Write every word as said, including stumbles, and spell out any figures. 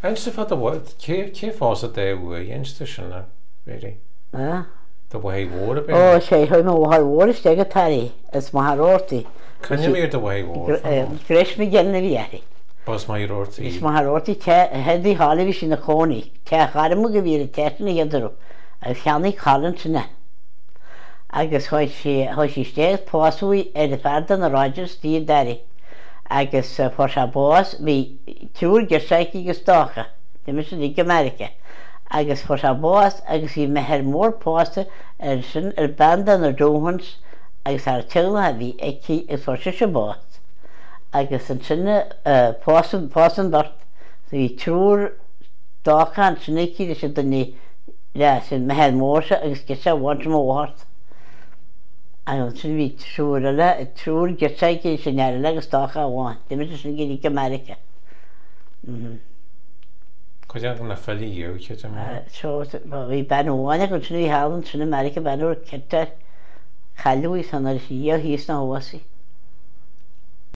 Einste fad a bhid, cé fás a dé bhua, einste sinna, really? Ah. Da bhua bhór a Ó, bit? sé, hoi ma bhar bhór is tega tarí, is ma har orti. Cynne mir da bhua bhór? Gres mi gen na viari. Bas ma i'r orti? Is ma har orti te, heddi hali vi sin a coni, te charim ag a vi a tetna yadru, a chianni chalan sinna. Agus hoi si, hoi si steg pásui er fardan a Rogers di dari. Agus fos a bós vi túr gersaiki gus dacha, de mis lig Amerika. Agus fos a bós, agus vi meher mór pásta er sin er bandan a dóhans, agus ar tilna a vi ekki is fos a bós. Agus an sinna pásan, pásan dort, so vi túr dacha an sinna ekki de sin dani, ja, sin meher mórsa agus gesa wans mo wart. Agus sin vi trúr ala, trúr gersaiki sin ar agus dacha awan, de mis sin lig Amerika. Coedd iawn na ffili yw, cyd yma? So, fi ben o'n ag o'n sy'n ei hael yn sy'n America ben o'r cynta chalw i san ar si o hys na oasi.